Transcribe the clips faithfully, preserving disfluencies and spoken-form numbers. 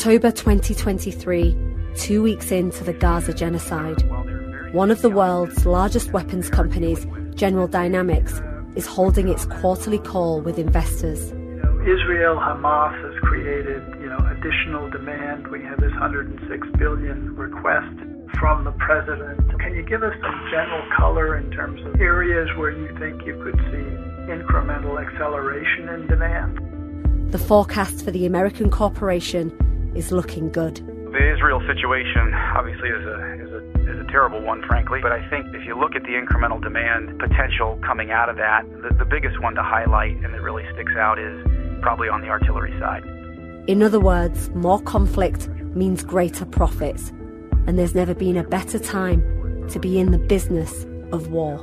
October twenty twenty-three, two weeks into the Gaza genocide, one of the world's largest weapons companies, General Dynamics, is holding its quarterly call with investors. You know, Israel, Hamas has created, you know, additional demand. We have this one hundred six billion dollars request from the president. Can you give us some general color in terms of areas where you think you could see incremental acceleration in demand? The forecast for the American corporation is looking good. The Israel situation obviously is a, is a is a terrible one, frankly, but I think if you look at the incremental demand potential coming out of that, the, the biggest one to highlight and that really sticks out is probably on the artillery side. In other words, more conflict means greater profits, and there's never been a better time to be in the business of war.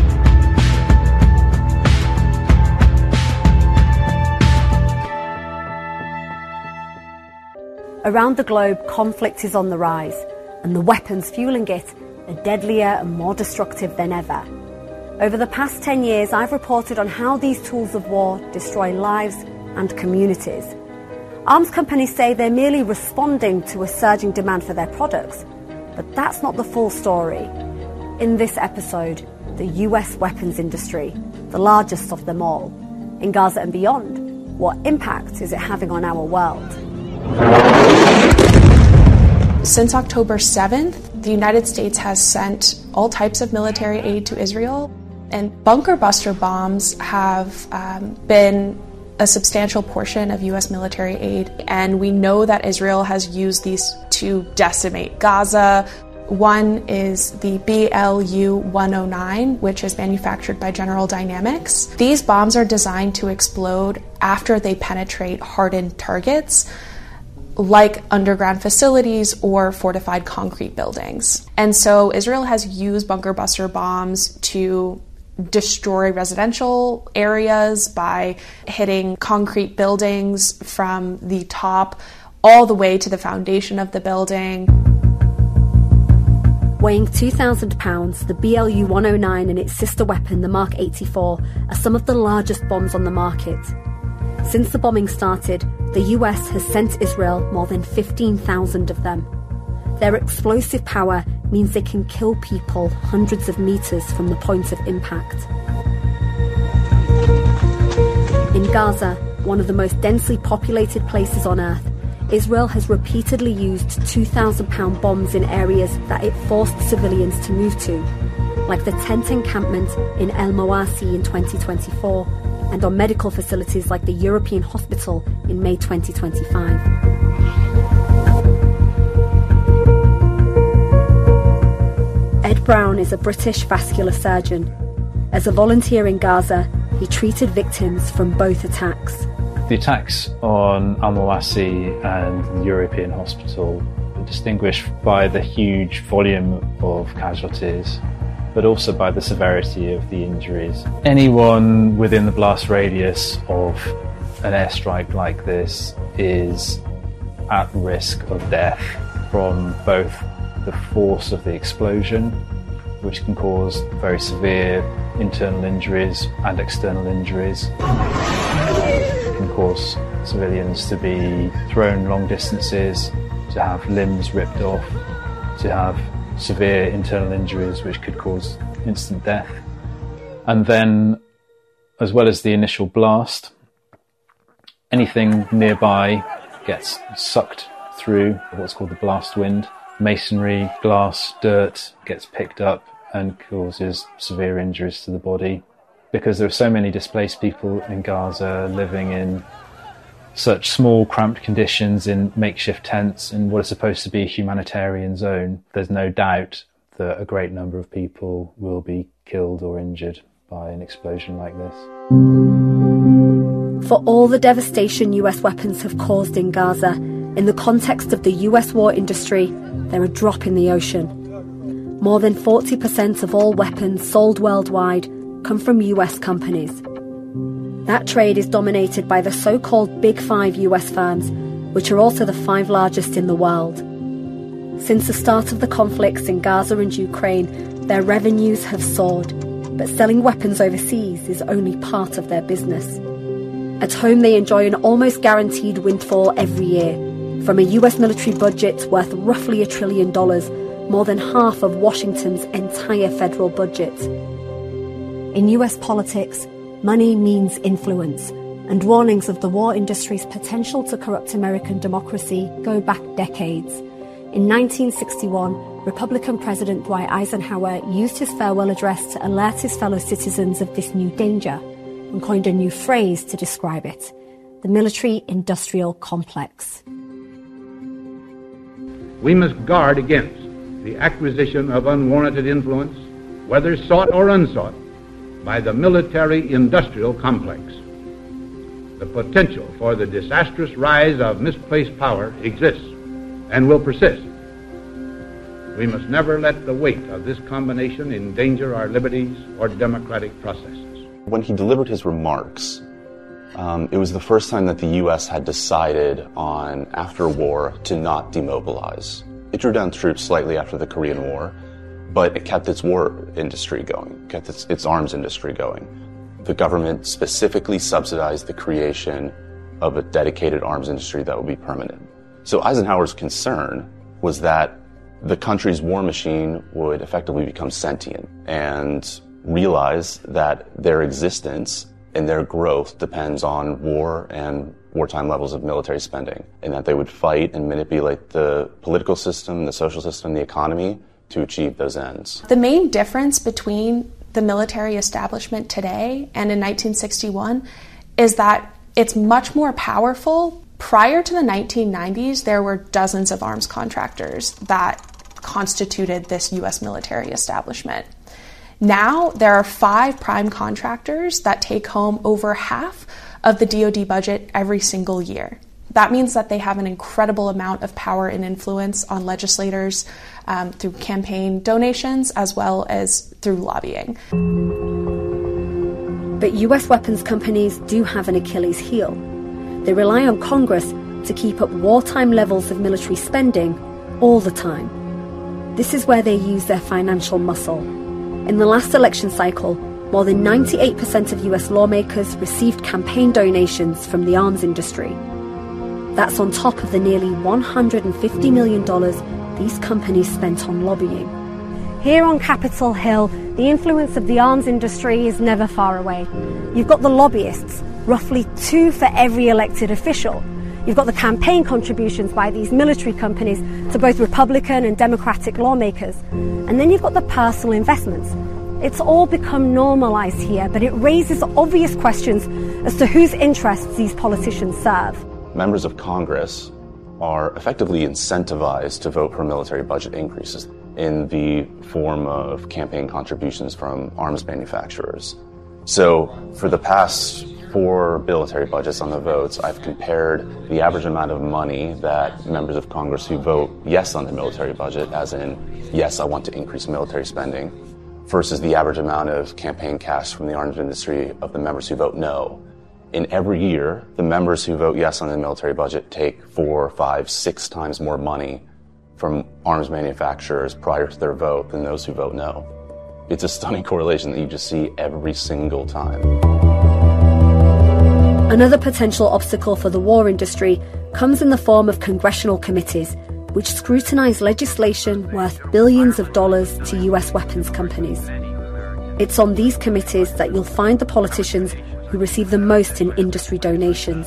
Around the globe, conflict is on the rise, and the weapons fueling it are deadlier and more destructive than ever. Over the past ten years, I've reported on how these tools of war destroy lives and communities. Arms companies say they're merely responding to a surging demand for their products, but that's not the full story. In this episode, the U S weapons industry, the largest of them all. In Gaza and beyond, what impact is it having on our world? Since October seventh, the United States has sent all types of military aid to Israel, and bunker buster bombs have um, been a substantial portion of U S military aid, and we know that Israel has used these to decimate Gaza. One is the B L U one oh nine, which is manufactured by General Dynamics. These bombs are designed to explode after they penetrate hardened targets, like underground facilities or fortified concrete buildings. And so Israel has used bunker buster bombs to destroy residential areas by hitting concrete buildings from the top all the way to the foundation of the building. Weighing two thousand pounds, the B L U one oh nine and its sister weapon, the Mark eighty-four, are some of the largest bombs on the market. Since the bombing started, the U S has sent Israel more than fifteen thousand of them. Their explosive power means they can kill people hundreds of meters from the point of impact. In Gaza, one of the most densely populated places on Earth, Israel has repeatedly used two thousand pound bombs in areas that it forced civilians to move to, like the tent encampment in El Mawasi in twenty twenty-four, and on medical facilities like the European Hospital in May twenty twenty-five. Ed Brown is a British vascular surgeon. As a volunteer in Gaza, he treated victims from both attacks. The attacks on Al Mawasi and the European Hospital are distinguished by the huge volume of casualties, but also by the severity of the injuries. Anyone within the blast radius of an airstrike like this is at risk of death from both the force of the explosion, which can cause very severe internal injuries and external injuries. It can cause civilians to be thrown long distances, to have limbs ripped off, to have severe internal injuries which could cause instant death. And then, as well as the initial blast, anything nearby gets sucked through what's called the blast wind. Masonry, glass, dirt gets picked up and causes severe injuries to the body. Because there are so many displaced people in Gaza living in such small, cramped conditions in makeshift tents in what is supposed to be a humanitarian zone, there's no doubt that a great number of people will be killed or injured by an explosion like this. For all the devastation U S weapons have caused in Gaza, in the context of the U S war industry, they're a drop in the ocean. More than forty percent of all weapons sold worldwide come from U S companies. That trade is dominated by the so-called Big Five U S firms, which are also the five largest in the world. Since the start of the conflicts in Gaza and Ukraine, their revenues have soared, but selling weapons overseas is only part of their business. At home, they enjoy an almost guaranteed windfall every year, from a U S military budget worth roughly a trillion dollars, more than half of Washington's entire federal budget. In U S politics, money means influence, and warnings of the war industry's potential to corrupt American democracy go back decades. In nineteen sixty-one, Republican President Dwight Eisenhower used his farewell address to alert his fellow citizens of this new danger and coined a new phrase to describe it: the military-industrial complex. We must guard against the acquisition of unwarranted influence, whether sought or unsought, by the military-industrial complex. The potential for the disastrous rise of misplaced power exists and will persist. We must never let the weight of this combination endanger our liberties or democratic processes. When he delivered his remarks, um, it was the first time that the U S had decided on, after war, to not demobilize. It drew down troops slightly after the Korean War, but it kept its war industry going, kept its, its arms industry going. The government specifically subsidized the creation of a dedicated arms industry that would be permanent. So Eisenhower's concern was that the country's war machine would effectively become sentient and realize that their existence and their growth depends on war and wartime levels of military spending, and that they would fight and manipulate the political system, the social system, the economy to achieve those ends. The main difference between the military establishment today and in nineteen sixty-one is that it's much more powerful. Prior to the nineteen nineties, there were dozens of arms contractors that constituted this U S military establishment. Now, there are five prime contractors that take home over half of the D O D budget every single year. That means that they have an incredible amount of power and influence on legislators um, through campaign donations as well as through lobbying. But U S weapons companies do have an Achilles heel. They rely on Congress to keep up wartime levels of military spending all the time. This is where they use their financial muscle. In the last election cycle, more than ninety-eight percent of U S lawmakers received campaign donations from the arms industry. That's on top of the nearly one hundred fifty million dollars these companies spent on lobbying. Here on Capitol Hill, the influence of the arms industry is never far away. You've got the lobbyists, roughly two for every elected official. You've got the campaign contributions by these military companies to both Republican and Democratic lawmakers. And then you've got the personal investments. It's all become normalized here, but it raises obvious questions as to whose interests these politicians serve. Members of Congress are effectively incentivized to vote for military budget increases in the form of campaign contributions from arms manufacturers. So for the past four military budgets on the votes, I've compared the average amount of money that members of Congress who vote yes on the military budget, as in, yes, I want to increase military spending, versus the average amount of campaign cash from the arms industry of the members who vote no. In every year, the members who vote yes on the military budget take four, five, six times more money from arms manufacturers prior to their vote than those who vote no. It's a stunning correlation that you just see every single time. Another potential obstacle for the war industry comes in the form of congressional committees, which scrutinize legislation worth billions of dollars to U S weapons companies. It's on these committees that you'll find the politicians who receive the most in industry donations.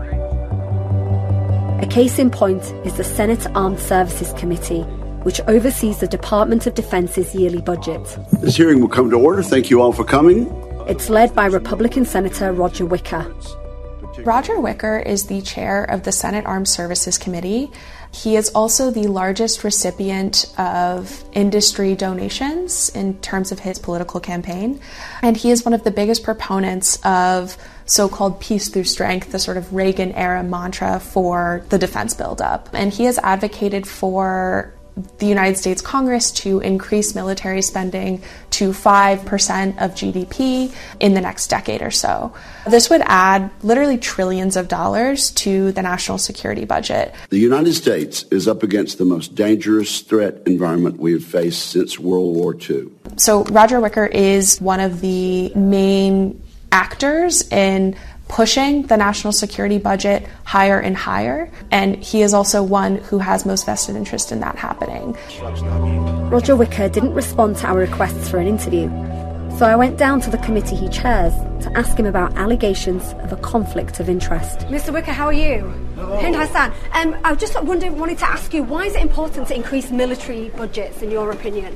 A case in point is the Senate Armed Services Committee, which oversees the Department of Defense's yearly budget. This hearing will come to order. Thank you all for coming. It's led by Republican Senator Roger Wicker. Roger Wicker is the chair of the Senate Armed Services Committee. He is also the largest recipient of industry donations in terms of his political campaign. And he is one of the biggest proponents of so-called peace through strength, the sort of Reagan-era mantra for the defense buildup. And he has advocated for the United States Congress to increase military spending to five percent of G D P in the next decade or so. This would add literally trillions of dollars to the national security budget. The United States is up against the most dangerous threat environment we have faced since World War Two. So Roger Wicker is one of the main actors in pushing the national security budget higher and higher, and he is also one who has most vested interest in that happening. Roger Wicker didn't respond to our requests for an interview, so I went down to the committee he chairs to ask him about allegations of a conflict of interest. Mister Wicker, how are you? Hind Hassan. Um, I just wondered, wanted to ask you, why is it important to increase military budgets, in your opinion?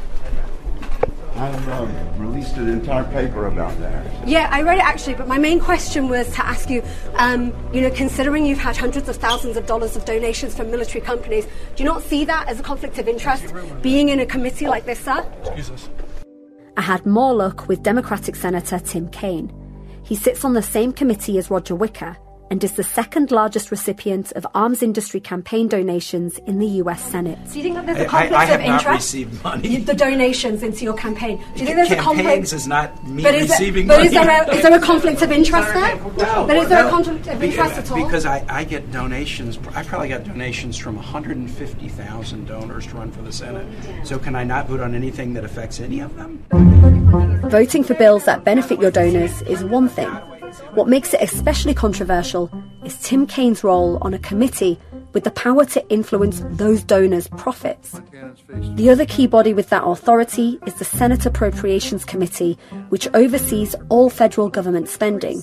I've uh, released an entire paper about that. Yeah, I read it actually, but my main question was to ask you, um, you know, considering you've had hundreds of thousands of dollars of donations from military companies, do you not see that as a conflict of interest, being in a committee like this, sir? Excuse us. I had more luck with Democratic Senator Tim Kaine. He sits on the same committee as Roger Wicker and is the second largest recipient of arms industry campaign donations in the U S Senate. Do you think that there's a conflict I, I, I of interest? have not received money. The donations into your campaign. Do you think there's a conflict? Campaigns is not me but is receiving it, but money. Is there, a, is there a conflict of interest there? No. But is there no, a conflict of interest because, at all? Because I, I get donations. I probably got donations from one hundred fifty thousand donors to run for the Senate. So can I not vote on anything that affects any of them? Voting for bills that benefit your donors is one thing. What makes it especially controversial is Tim Kaine's role on a committee with the power to influence those donors' profits. The other key body with that authority is the Senate Appropriations Committee, which oversees all federal government spending.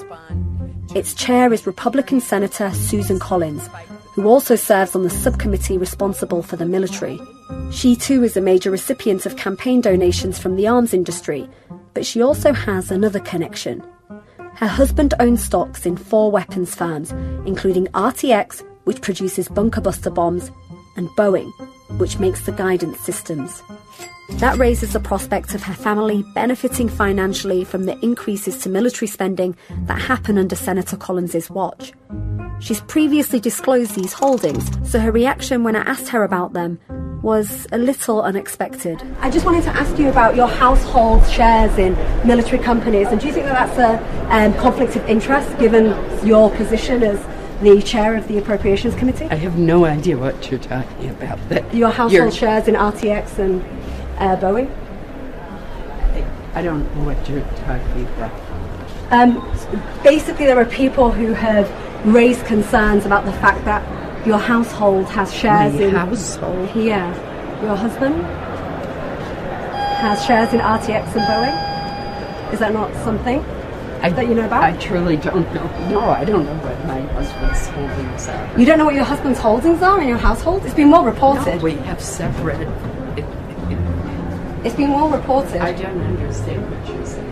Its chair is Republican Senator Susan Collins, who also serves on the subcommittee responsible for the military. She too is a major recipient of campaign donations from the arms industry, but she also has another connection. Her husband owns stocks in four weapons firms, including R T X, which produces bunker buster bombs, and Boeing, which makes the guidance systems. That raises the prospect of her family benefiting financially from the increases to military spending that happen under Senator Collins' watch. She's previously disclosed these holdings, so her reaction when I asked her about them was a little unexpected. I just wanted to ask you about your household shares in military companies, and do you think that that's a um, conflict of interest given your position as the chair of the Appropriations Committee? I have no idea what you're talking about. That your household you're... shares in R T X and uh, Boeing? I, I don't know what you're talking about. Um, basically, there are people who have raised concerns about the fact that your household has shares My in... household? Yeah. Your husband has shares in R T X and Boeing? Is that not something I, that you know about? I truly don't know. No, I don't know what my husband's holdings are. You don't know what your husband's holdings are in your household? It's been well reported. No, we have separate... It, it, it's been well reported. I don't understand what you're saying.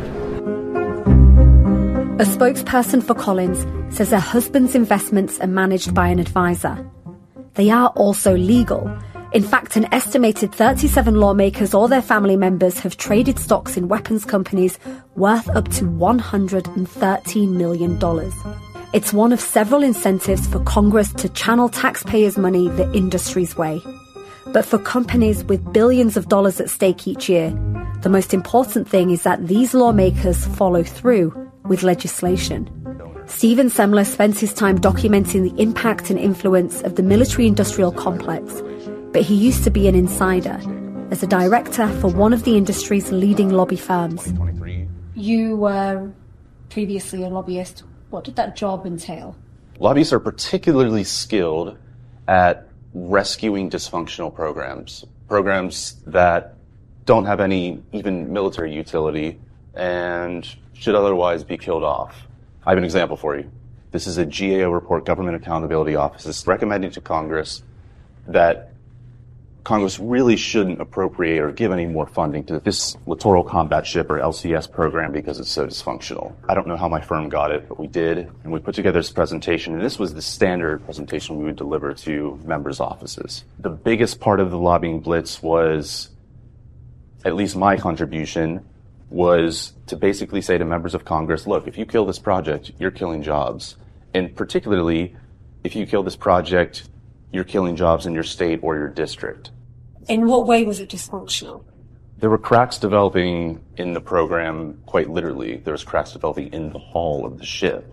A spokesperson for Collins says her husband's investments are managed by an advisor. They are also legal. In fact, an estimated thirty-seven lawmakers or their family members have traded stocks in weapons companies worth up to one hundred thirteen million dollars. It's one of several incentives for Congress to channel taxpayers' money the industry's way. But for companies with billions of dollars at stake each year, the most important thing is that these lawmakers follow through with legislation. Stephen Semler spends his time documenting the impact and influence of the military-industrial complex, but he used to be an insider as a director for one of the industry's leading lobby firms. You were previously a lobbyist. What did that job entail? Lobbyists are particularly skilled at rescuing dysfunctional programs, programs that don't have any even military utility and should otherwise be killed off. I have an example for you. This is a G A O report, Government Accountability Office. It's recommending to Congress that Congress really shouldn't appropriate or give any more funding to this Littoral Combat Ship, or L C S, program because it's so dysfunctional. I don't know how my firm got it, but we did, and we put together this presentation, and this was the standard presentation we would deliver to members' offices. The biggest part of the lobbying blitz was, at least my contribution, was to basically say to members of Congress, look, if you kill this project, you're killing jobs. And particularly, if you kill this project, you're killing jobs in your state or your district. In what way was it dysfunctional? There were cracks developing in the program, quite literally. There was cracks developing in the hull of the ship.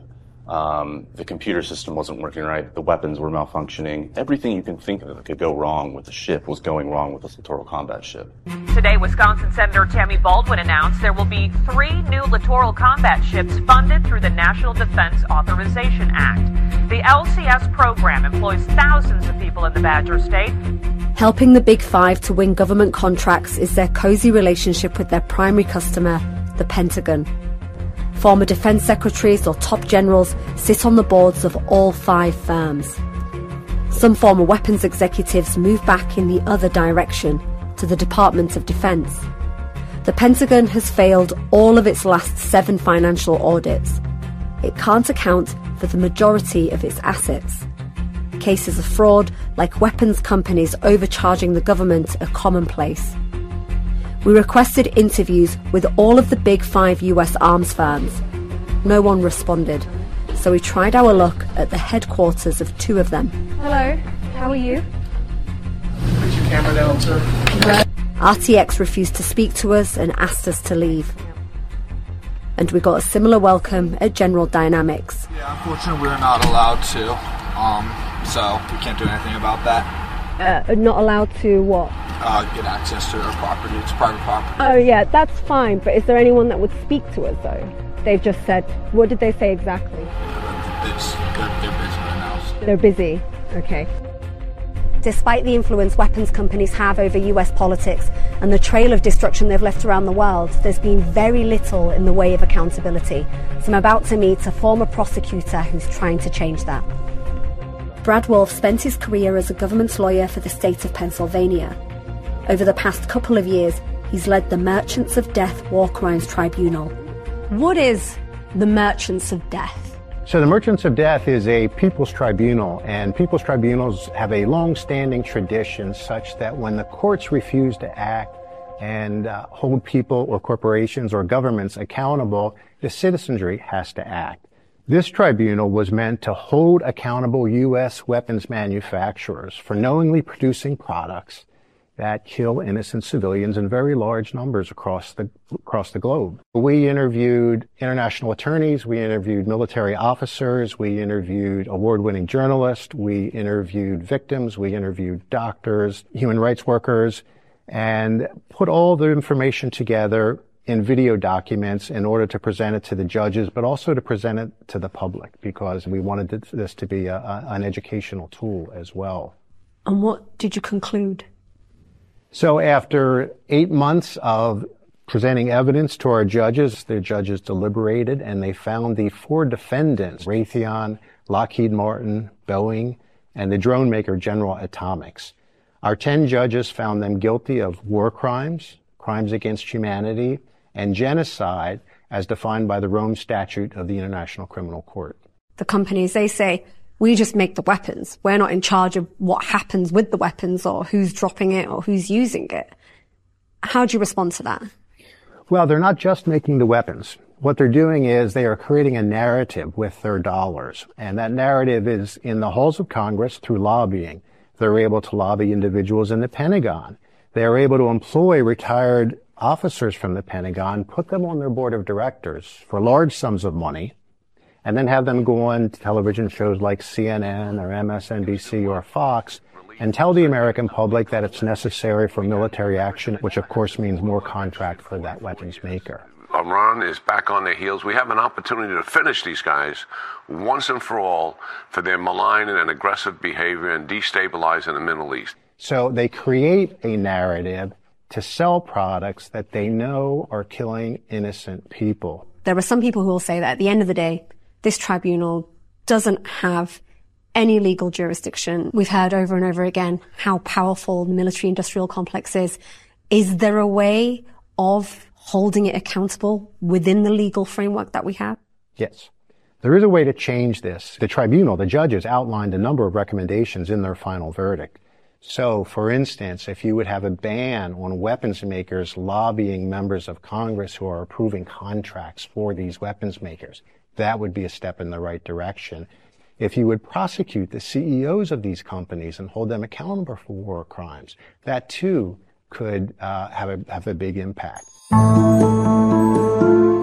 Um, the computer system wasn't working right. The weapons were malfunctioning. Everything you can think of that could go wrong with the ship was going wrong with this littoral combat ship. Today, Wisconsin Senator Tammy Baldwin announced there will be three new littoral combat ships funded through the National Defense Authorization Act. The L C S program employs thousands of people in the Badger State. Helping the Big Five to win government contracts is their cozy relationship with their primary customer, the Pentagon. Former defense secretaries or top generals sit on the boards of all five firms. Some former weapons executives move back in the other direction, to the Department of Defense. The Pentagon has failed all of its last seven financial audits. It can't account for the majority of its assets. Cases of fraud, like weapons companies overcharging the government, are commonplace. We requested interviews with all of the big five U S arms firms. No one responded, so we tried our luck at the headquarters of two of them. Hello, how are you? Put your camera down, sir. R T X refused to speak to us and asked us to leave. And we got a similar welcome at General Dynamics. Yeah, unfortunately we're not allowed to, um, so we can't do anything about that. Uh, not allowed to what? Uh, get access to our property. It's private property. Oh yeah, that's fine, but is there anyone that would speak to us though? They've just said, what did they say exactly? It's, they're, they're busy right now. So. They're busy, okay. Despite the influence weapons companies have over U S politics and the trail of destruction they've left around the world, there's been very little in the way of accountability. So I'm about to meet a former prosecutor who's trying to change that. Brad Wolf spent his career as a government lawyer for the state of Pennsylvania. Over the past couple of years, he's led the Merchants of Death War Crimes Tribunal. What is the Merchants of Death? So the Merchants of Death is a people's tribunal, and people's tribunals have a long-standing tradition such that when the courts refuse to act and uh, hold people or corporations or governments accountable, the citizenry has to act. This tribunal was meant to hold accountable U S weapons manufacturers for knowingly producing products that kill innocent civilians in very large numbers across the across the globe. We interviewed international attorneys, we interviewed military officers, we interviewed award-winning journalists, we interviewed victims, we interviewed doctors, human rights workers, and put all the information together in video documents in order to present it to the judges, but also to present it to the public, because we wanted this to be a, a, an educational tool as well. And what did you conclude? So after eight months of presenting evidence to our judges, the judges deliberated and they found the four defendants, Raytheon, Lockheed Martin, Boeing, and the drone maker General Atomics. Our ten judges found them guilty of war crimes, crimes against humanity, and genocide as defined by the Rome Statute of the International Criminal Court. The companies, they say, we just make the weapons. We're not in charge of what happens with the weapons or who's dropping it or who's using it. How do you respond to that? Well, they're not just making the weapons. What they're doing is they are creating a narrative with their dollars. And that narrative is in the halls of Congress through lobbying. They're able to lobby individuals in the Pentagon. They're able to employ retired officers from the Pentagon, put them on their board of directors for large sums of money, and then have them go on television shows like C N N or M S N B C or Fox and tell the American public that it's necessary for military action, which of course means more contract for that weapons maker. Iran is back on their heels. We have an opportunity to finish these guys once and for all for their malign and aggressive behavior and destabilize in the Middle East. So they create a narrative to sell products that they know are killing innocent people. There are some people who will say that at the end of the day, this tribunal doesn't have any legal jurisdiction. We've heard over and over again how powerful the military-industrial complex is. Is there a way of holding it accountable within the legal framework that we have? Yes. There is a way to change this. The tribunal, the judges, outlined a number of recommendations in their final verdict. So, for instance, if you would have a ban on weapons makers lobbying members of Congress who are approving contracts for these weapons makers, that would be a step in the right direction. If you would prosecute the C E Os of these companies and hold them accountable for war crimes, that too could uh, have a have a big impact.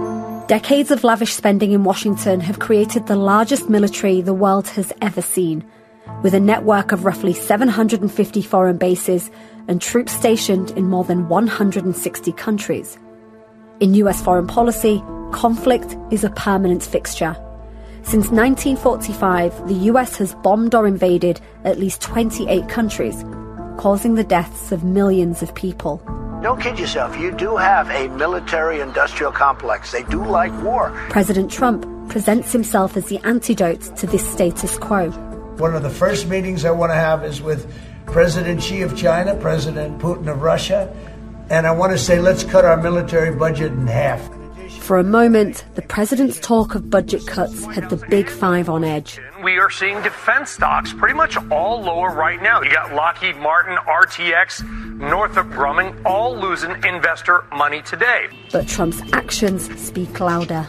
Decades of lavish spending in Washington have created the largest military the world has ever seen, with a network of roughly seven hundred fifty foreign bases and troops stationed in more than one hundred sixty countries. In U S foreign policy, conflict is a permanent fixture. Since nineteen forty-five, the U S has bombed or invaded at least twenty-eight countries, causing the deaths of millions of people. Don't kid yourself, you do have a military-industrial complex. They do like war. President Trump presents himself as the antidote to this status quo. One of the first meetings I want to have is with President Xi of China, President Putin of Russia, and I want to say, let's cut our military budget in half. For a moment, the president's talk of budget cuts had the big five on edge. We are seeing defense stocks pretty much all lower right now. You got Lockheed Martin, R T X, Northrop Grumman, all losing investor money today. But Trump's actions speak louder.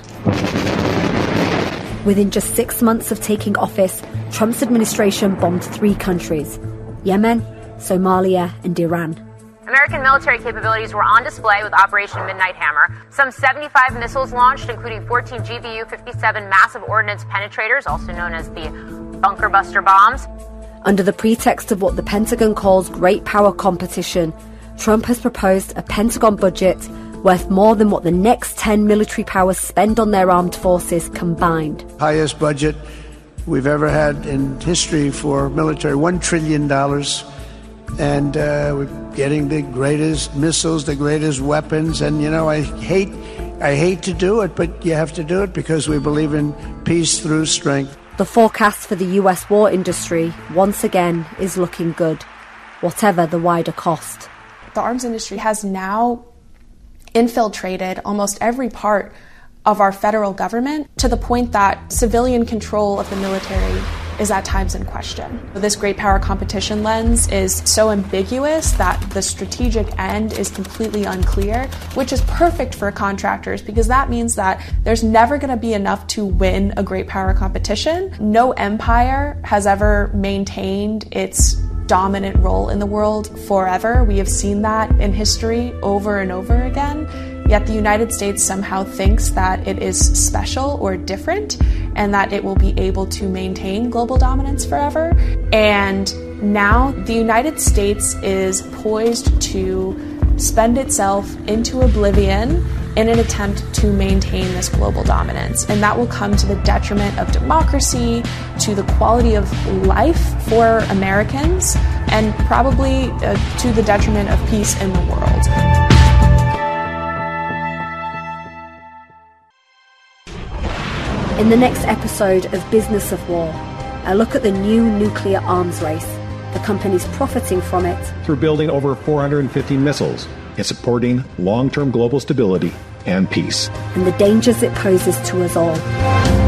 Within just six months of taking office, Trump's administration bombed three countries: Yemen, Somalia, and Iran. American military capabilities were on display with Operation Midnight Hammer. Some seventy-five missiles launched, including fourteen G B U fifty-seven massive ordnance penetrators, also known as the bunker buster bombs. Under the pretext of what the Pentagon calls great power competition, Trump has proposed a Pentagon budget worth more than what the next ten military powers spend on their armed forces combined. Highest budget we've ever had in history for military, one trillion dollars. And uh, we're getting the greatest missiles, the greatest weapons. And, you know, I hate I hate to do it, but you have to do it because we believe in peace through strength. The forecast for the U S war industry, once again, is looking good, whatever the wider cost. The arms industry has now infiltrated almost every part of our federal government to the point that civilian control of the military is at times in question. This great power competition lens is so ambiguous that the strategic end is completely unclear, which is perfect for contractors because that means that there's never going to be enough to win a great power competition. No empire has ever maintained its dominant role in the world forever. We have seen that in history over and over again. Yet the United States somehow thinks that it is special or different and that it will be able to maintain global dominance forever. And now the United States is poised to spend itself into oblivion in an attempt to maintain this global dominance. And that will come to the detriment of democracy, to the quality of life for Americans, and probably uh, to the detriment of peace in the world. In the next episode of Business of War, I look at the new nuclear arms race, the companies profiting from it, through building over four hundred fifty missiles and supporting long-term global stability and peace, and the dangers it poses to us all.